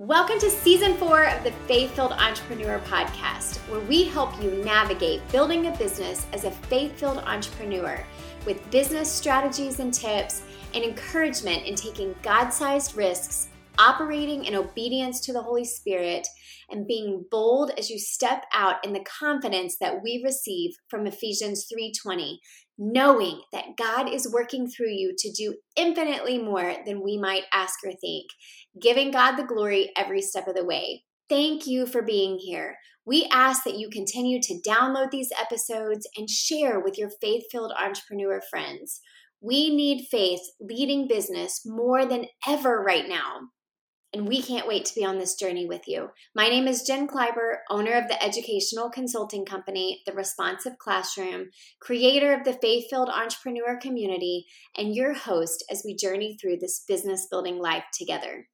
Welcome to Season 4 of the Faith-Filled Entrepreneur Podcast, where we help you navigate building a business as a faith-filled entrepreneur with business strategies and tips and encouragement in taking God-sized risks, operating in obedience to the Holy Spirit, and being bold as you step out in the confidence that we receive from Ephesians 3:20, knowing that God is working through you to do infinitely more than we might ask or think, giving God the glory every step of the way. Thank you for being here. We ask that you continue to download these episodes and share with your faith-filled entrepreneur friends. We need faith leading business more than ever right now. And we can't wait to be on this journey with you. My name is Jen Kleiber, owner of the educational consulting company, The Responsive Classroom, creator of the Faith-Filled Entrepreneur community, and your host as we journey through this business building life together.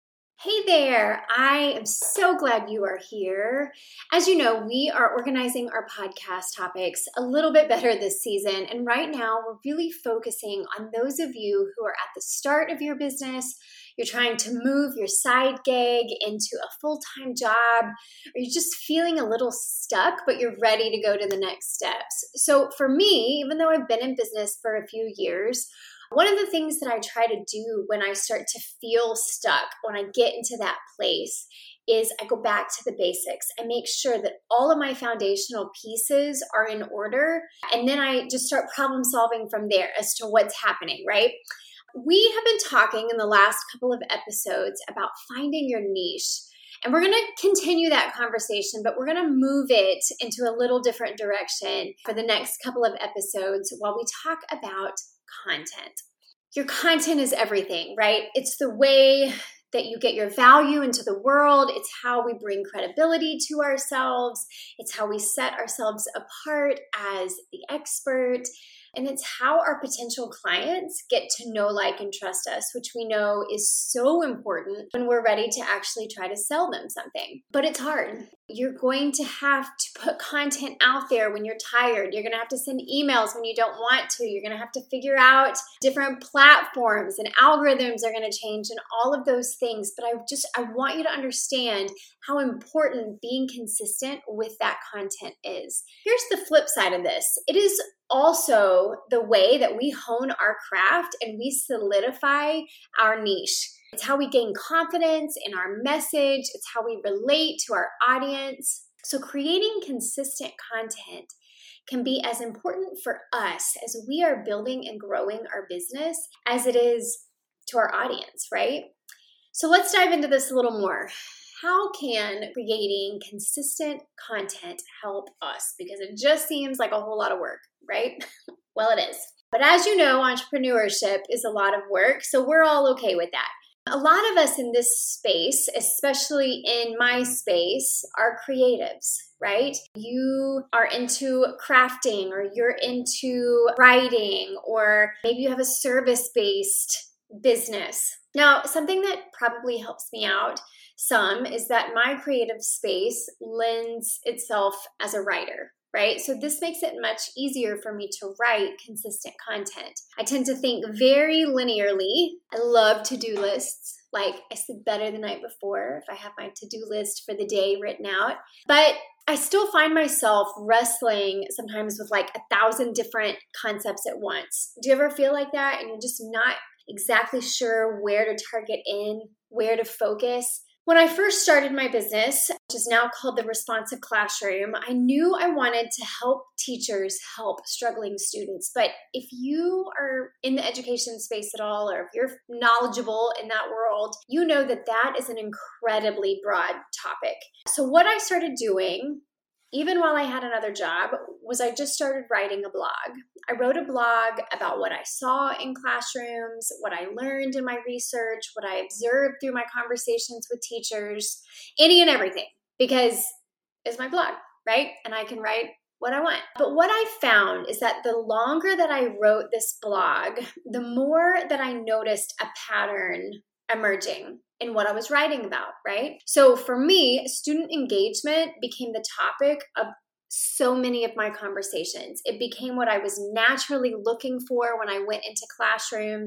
Hey there, I am so glad you are here. As you know, we are organizing our podcast topics a little bit better this season. And right now, we're really focusing on those of you who are at the start of your business. You're trying to move your side gig into a full-time job, or you're just feeling a little stuck, but you're ready to go to the next steps. So for me, even though I've been in business for a few years, one of the things that I try to do when I start to feel stuck, when I get into that place, is I go back to the basics. I make sure that all of my foundational pieces are in order, and then I just start problem solving from there as to what's happening, right? We have been talking in the last couple of episodes about finding your niche. And we're going to continue that conversation, but we're going to move it into a little different direction for the next couple of episodes while we talk about content. Your content is everything, right? It's the way that you get your value into the world. It's how we bring credibility to ourselves. It's how we set ourselves apart as the expert. And it's how our potential clients get to know, like, and trust us, which we know is so important when we're ready to actually try to sell them something. But it's hard. You're going to have to put content out there when you're tired. You're going to have to send emails when you don't want to. You're going to have to figure out different platforms, and algorithms are going to change and all of those things. But I want you to understand how important being consistent with that content is. Here's the flip side of this. It is also the way that we hone our craft and we solidify our niche. It's how we gain confidence in our message. It's how we relate to our audience. So creating consistent content can be as important for us as we are building and growing our business as it is to our audience, right? So let's dive into this a little more. How can creating consistent content help us? Because it just seems like a whole lot of work, right? Well, it is. But as you know, entrepreneurship is a lot of work, so we're all okay with that. A lot of us in this space, especially in my space, are creatives, right? You are into crafting, or you're into writing, or maybe you have a service-based business. Now, something that probably helps me out some is that my creative space lends itself as a writer, right? So this makes it much easier for me to write consistent content. I tend to think very linearly. I love to-do lists. Like, I sleep better the night before if I have my to-do list for the day written out. But I still find myself wrestling sometimes with like 1,000 different concepts at once. Do you ever feel like that? And you're just not exactly sure where to target in, where to focus? When I first started my business, which is now called The Responsive Classroom, I knew I wanted to help teachers help struggling students. But if you are in the education space at all, or if you're knowledgeable in that world, you know that that is an incredibly broad topic. So what I started doing, even while I had another job, was I just started writing a blog. I wrote a blog about what I saw in classrooms, what I learned in my research, what I observed through my conversations with teachers, any and everything, because it's my blog, right? And I can write what I want. But what I found is that the longer that I wrote this blog, the more that I noticed a pattern emerging in what I was writing about, right? So for me, student engagement became the topic of so many of my conversations. It became what I was naturally looking for when I went into classrooms.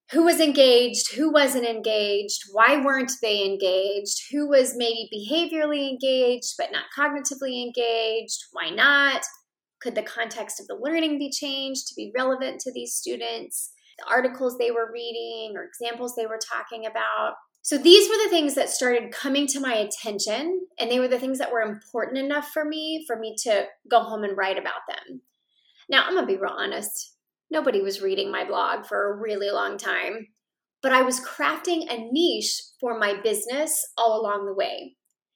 who was engaged, who wasn't engaged, why weren't they engaged, who was maybe behaviorally engaged but not cognitively engaged, why not? Could the context of the learning be changed to be relevant to these students, the articles they were reading or examples they were talking about? So these were the things that started coming to my attention, and they were the things that were important enough for me to go home and write about them. Now, I'm going to be real honest. Nobody was reading my blog for a really long time, but I was crafting a niche for my business all along the way.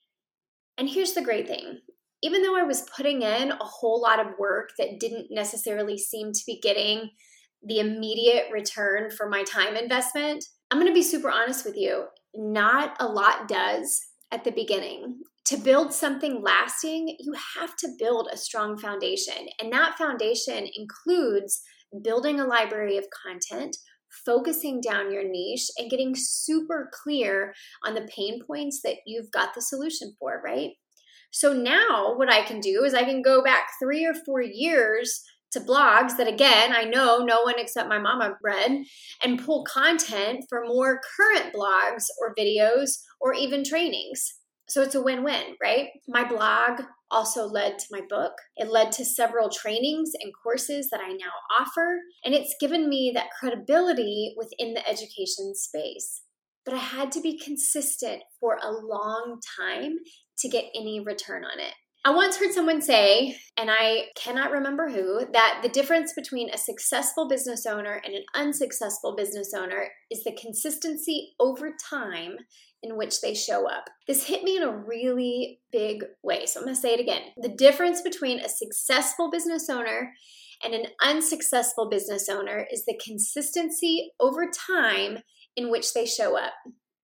And here's the great thing. Even though I was putting in a whole lot of work that didn't necessarily seem to be getting the immediate return for my time investment, I'm going to be super honest with you. Not a lot does at the beginning. To build something lasting, you have to build a strong foundation. And that foundation includes building a library of content, focusing down your niche, and getting super clear on the pain points that you've got the solution for, right? So now what I can do is I can go back 3 or 4 years to blogs that, again, I know no one except my mama read, and pull content for more current blogs or videos or even trainings. So it's a win-win, right? My blog also led to my book. It led to several trainings and courses that I now offer, and it's given me that credibility within the education space. But I had to be consistent for a long time to get any return on it. I once heard someone say, and I cannot remember who, that the difference between a successful business owner and an unsuccessful business owner is the consistency over time in which they show up. This hit me in a really big way, so I'm going to say it again. The difference between a successful business owner and an unsuccessful business owner is the consistency over time in which they show up.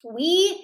We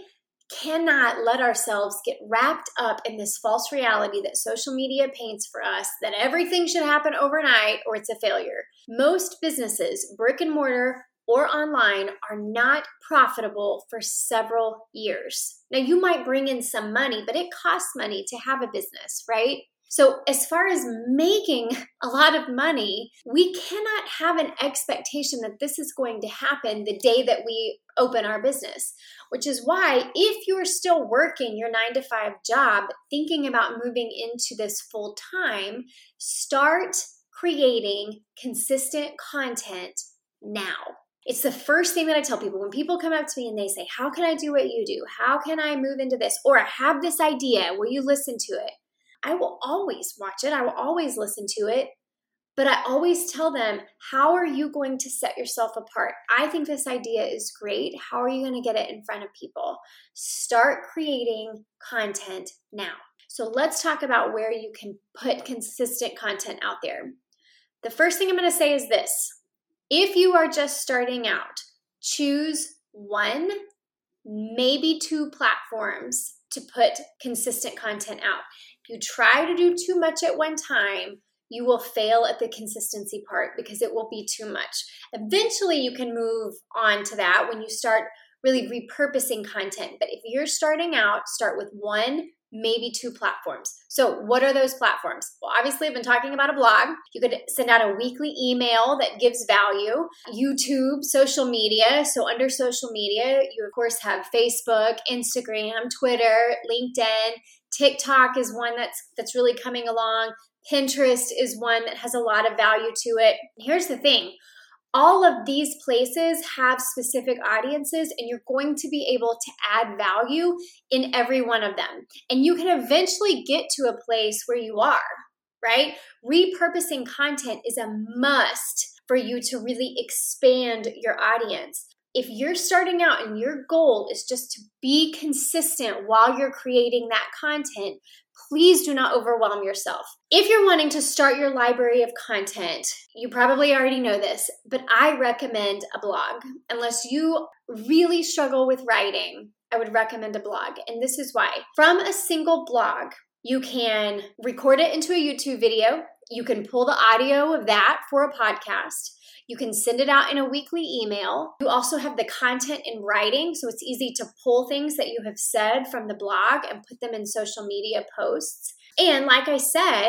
cannot let ourselves get wrapped up in this false reality that social media paints for us, that everything should happen overnight or it's a failure. Most businesses, brick and mortar or online, are not profitable for several years. Now, you might bring in some money, but it costs money to have a business, right? So as far as making a lot of money, we cannot have an expectation that this is going to happen the day that we open our business, which is why if you're still working your 9-to-5 job, thinking about moving into this full time, start creating consistent content now. It's the first thing that I tell people when people come up to me and they say, how can I do what you do? How can I move into this? Or I have this idea, will you listen to it? I will always watch it. I will always listen to it. But I always tell them, how are you going to set yourself apart? I think this idea is great. How are you going to get it in front of people? Start creating content now. So let's talk about where you can put consistent content out there. The first thing I'm going to say is this. If you are just starting out, choose 1, maybe 2 platforms to put consistent content out. If you try to do too much at one time, you will fail at the consistency part because it will be too much. Eventually, you can move on to that when you start really repurposing content. But if you're starting out, start with 1, maybe 2 platforms. So what are those platforms? Well, obviously, I've been talking about a blog. You could send out a weekly email that gives value. YouTube, social media. So under social media, you, of course, have Facebook, Instagram, Twitter, LinkedIn. TikTok is one that's really coming along. Pinterest is one that has a lot of value to it. Here's the thing. All of these places have specific audiences, and you're going to be able to add value in every one of them. And you can eventually get to a place where you are, right? Repurposing content is a must for you to really expand your audience. If you're starting out and your goal is just to be consistent while you're creating that content, please do not overwhelm yourself. If you're wanting to start your library of content, you probably already know this, but I recommend a blog. Unless you really struggle with writing, I would recommend a blog. And this is why. From a single blog, you can record it into a YouTube video. You can pull the audio of that for a podcast. You can send it out in a weekly email. You also have the content in writing, so it's easy to pull things that you have said from the blog and put them in social media posts. And like I said,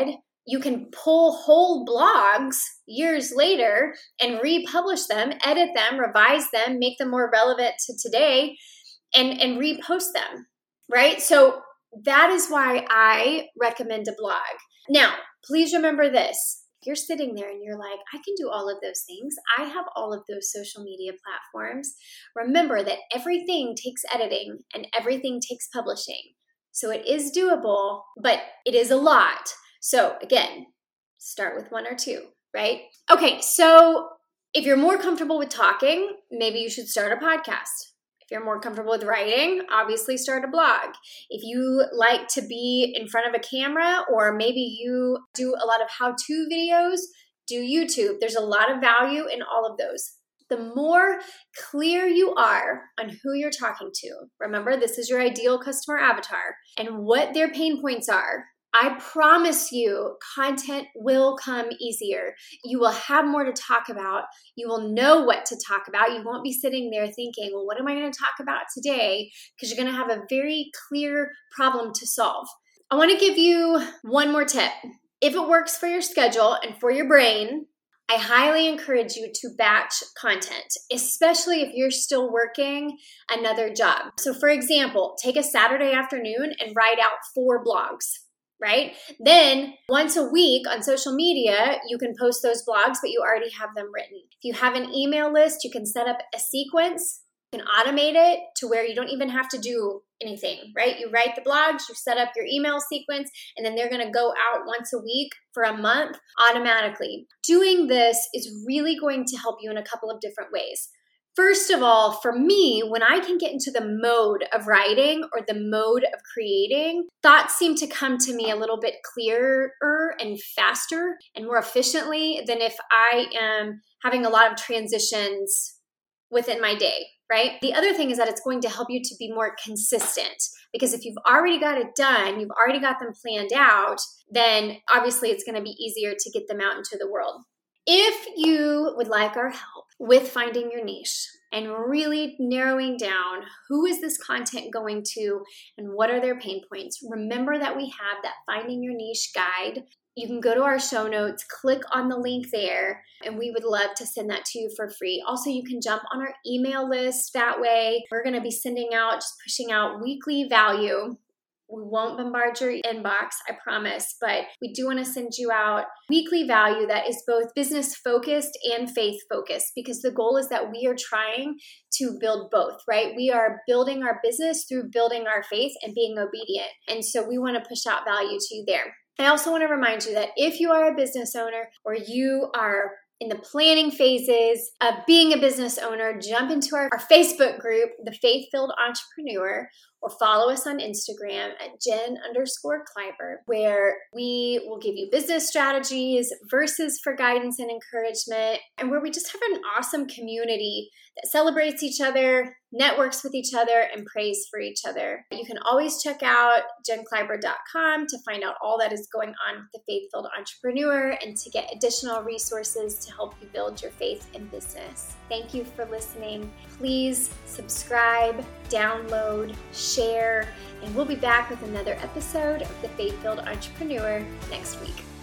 You can pull whole blogs years later and republish them, edit them, revise them, make them more relevant to today, and repost them, right? So that is why I recommend a blog. Now, please remember this. If you're sitting there and you're like, I can do all of those things. I have all of those social media platforms. Remember that everything takes editing and everything takes publishing. So it is doable, but it is a lot. So again, start with one or two, right? Okay, so if you're more comfortable with talking, maybe you should start a podcast. If you're more comfortable with writing, obviously start a blog. If you like to be in front of a camera, or maybe you do a lot of how-to videos, do YouTube. There's a lot of value in all of those. The more clear you are on who you're talking to, remember, this is your ideal customer avatar, and what their pain points are, I promise you, content will come easier. You will have more to talk about. You will know what to talk about. You won't be sitting there thinking, well, what am I going to talk about today? Because you're going to have a very clear problem to solve. I want to give you one more tip. If it works for your schedule and for your brain, I highly encourage you to batch content, especially if you're still working another job. So for example, take a Saturday afternoon and write out 4 blogs. Right? Then once a week on social media, you can post those blogs, but you already have them written. If you have an email list, you can set up a sequence, you can automate it to where you don't even have to do anything, right? You write the blogs, you set up your email sequence, and then they're going to go out once a week for a month automatically. Doing this is really going to help you in a couple of different ways. First of all, for me, when I can get into the mode of writing or the mode of creating, thoughts seem to come to me a little bit clearer and faster and more efficiently than if I am having a lot of transitions within my day, right? The other thing is that it's going to help you to be more consistent, because if you've already got it done, you've already got them planned out, then obviously it's going to be easier to get them out into the world. If you would like our help with finding your niche and really narrowing down who is this content going to and what are their pain points, remember that we have that Finding Your Niche guide. You can go to our show notes, click on the link there, and we would love to send that to you for free. Also, you can jump on our email list that way. We're going to be sending out, just pushing out weekly value. We won't bombard your inbox, I promise, but we do want to send you out weekly value that is both business focused and faith focused, because the goal is that we are trying to build both, right? We are building our business through building our faith and being obedient. And so we want to push out value to you there. I also want to remind you that if you are a business owner or you are in the planning phases of being a business owner, jump into our Facebook group, The Faith-Filled Entrepreneur, or follow us on Instagram at Jen_Kleiber, where we will give you business strategies, verses for guidance and encouragement, and where we just have an awesome community that celebrates each other, networks with each other, and prays for each other. You can always check out JenKleiber.com to find out all that is going on with the Faith-Filled Entrepreneur and to get additional resources to help you build your faith in business. Thank you for listening. Please subscribe, download, share, and we'll be back with another episode of the Faith-Filled Entrepreneur next week.